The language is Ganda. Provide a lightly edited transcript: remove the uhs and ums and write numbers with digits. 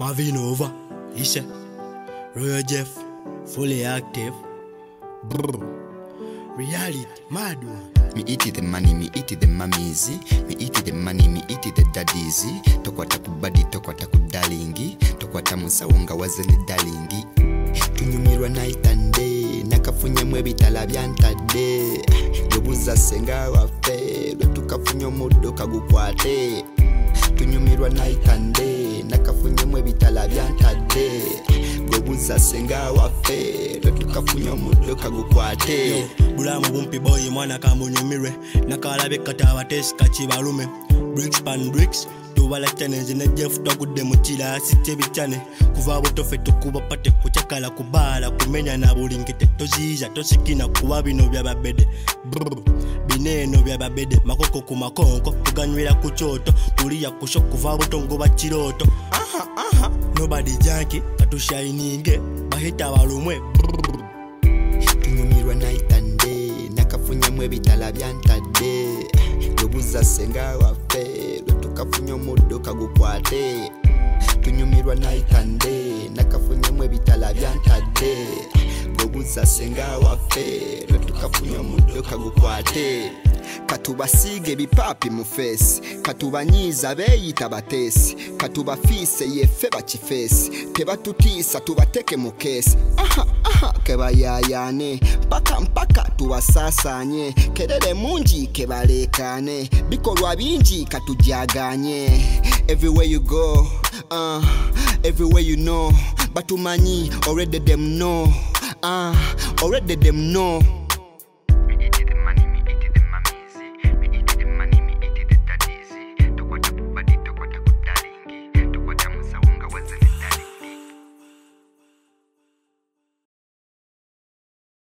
Marvin over, Isha, Royal Jeff, fully active. Brr. Reality, mad one. Me eat the money, me eat the mummies. Me eat the money, me eat the daddies. Tokwata kubadi, tokwata kudalingi. Tokwata musawunga wazeni dalingi. Tunyumirwa night and day. Nakafunya mwebitala byantadde. Yobuza senga wafe. Tukafunya mudo kagukwate. Tunyumirwa night and day. Nakafunya mwebitala byantadde. Yobuza senga wafe. Tukafunya mudo kagukwate. Bulamu bumpi boy mwana kamunyumire. Nakalabe kataba test kachibalume. Bricks pan bricks. Tubala channels ne Jeff twagude mukira asite bichane. Kuva botofe tukuba pate kuchakala kubala kumenya na bulingite toziza tosikina kuba bino bya babede. Bineno bya babede makoko ku makonko tuganywira ku kyoto tuliya kusho kuva botongo bachiroto. Nobody janki katushininge bahita balumwe. Tunyumirwa night and day. Nakafunya mwebitala byantadde. Yobuza senga wafe. Tukafunya mudo kagukwate. Tunyumirwa night and day. Nakafunya mwebitala byantadde. Yobuza senga wafe. Tukafunya mudo kagukwate. Katubasige bipapi mu face. Katubanyiza beyita batesi. Katubafise yefe bachifesi. Tebatutisa tubateke mu case. Kebayayane mpaka tubasasanye. Kerere munji kebalekane. Bikolwa binji katujaganye. Everywhere you go, everywhere you know. Batumanyi already them know, already them know.